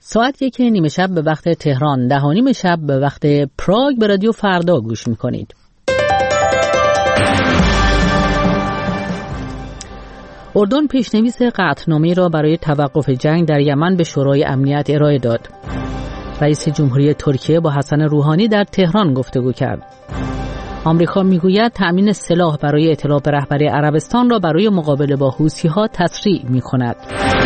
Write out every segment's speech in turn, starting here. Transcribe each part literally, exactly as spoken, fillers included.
ساعت یک نیمه شب به وقت تهران، ده و نیم شب به وقت پراگ به رادیو فردا گوش میکنید. اردن پیشنویس قطعنامه‌ای را برای توقف جنگ در یمن به شورای امنیت ارائه داد. رئیس جمهوری ترکیه با حسن روحانی در تهران گفتگو کرد. آمریکا میگوید تأمین سلاح برای اطلاع به رهبری عربستان را برای مقابله با حوثی‌ها تسریع می‌کند.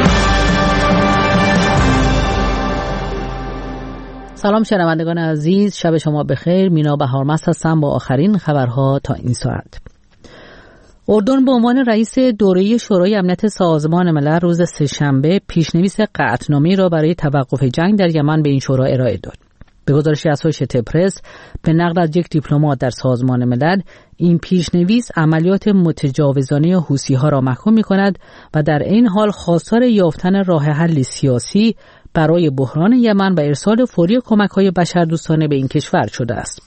سلام شنوندگان عزیز، شب شما بخیر. مینا بهارمست هستم با آخرین خبرها تا این ساعت. اردن به عنوان رئیس دوره شورای امنیت سازمان ملل روز سه‌شنبه پیشنویس قطعنامه‌ای را برای توقف جنگ در یمن به این شورا ارائه داد. به گزارش اسوشییتد پرس به نقل از یک دیپلمات در سازمان ملل، این پیشنویس عملیات متجاوزانه حوثی‌ها را محکوم می‌کند و در این حال خواستار یافتن راه حل سیاسی برای بحران یمن و ارسال فوری کمک‌های بشردوستانه به این کشور شده است.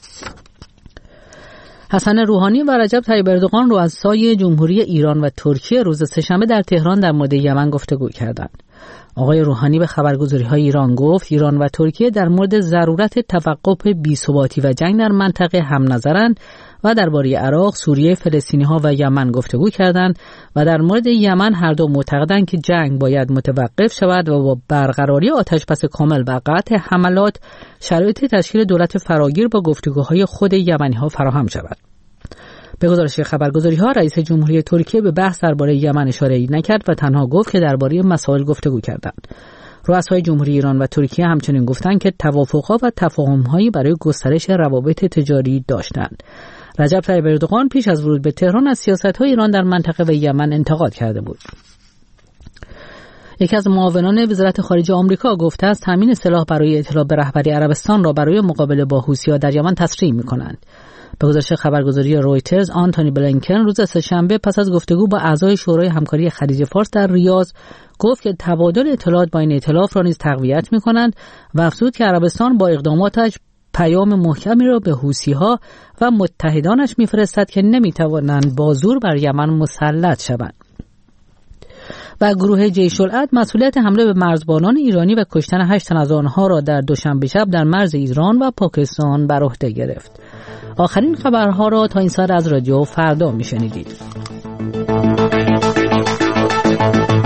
حسن روحانی و رجب طیب اردوغان رؤسای جمهوری ایران و ترکیه روز سه‌شنبه در تهران در مورد یمن گفتگو کردند. آقای روحانی به خبرگزاری‌های ایران گفت ایران و ترکیه در مورد ضرورت توقف بی‌ثباتی و جنگ در منطقه هم نظرند و درباره عراق، سوریه، فلسطینی‌ها و یمن گفتگو کردند و در مورد یمن هر دو معتقدند که جنگ باید متوقف شود و با برقراری آتش‌بس کامل و قطع حملات شرایط تشکیل دولت فراگیر با گفتگوهای خود یمنی‌ها فراهم شود. به گزارش خبرگزاری‌ها رئیس جمهوری ترکیه به بحث درباره یمن اشاره‌ای نکرد و تنها گفت که درباره مسائل گفتگو کردند. رؤسای جمهوری ایران و ترکیه همچنین گفتند که توافق‌ها و تفاهم‌هایی برای گسترش روابط تجاری داشتند. رجب طیب اردوغان پیش از ورود به تهران از سیاست‌های ایران در منطقه و یمن انتقاد کرده بود. یکی از معاونان وزارت خارجه آمریکا گفته است تامین سلاح برای اطلاع به رهبری عربستان را برای مقابله با حوثی‌ها در یمن تسریع می‌کنند. به گزارش خبرگزاری رویترز، آنتونی بلینکن روز سه‌شنبه پس از گفتگو با اعضای شورای همکاری خلیج فارس در ریاض گفت که تبادل اطلاعات با این ائتلاف را نیز تقویت می‌کنند و افزود که عربستان با اقداماتش پیام محکمی را به حوثی‌ها و متحدانش می‌فرستد که نمی‌توانند با زور بر یمن مسلط شوند. و گروه جیش العدل مسئولیت حمله به مرزبانان ایرانی و کشتن هشت تن از آنها را در دوشنبه شب در مرز ایران و پاکستان بر عهده گرفت. آخرین خبرها را تا این ساعت از رادیو فردا میشنیدید.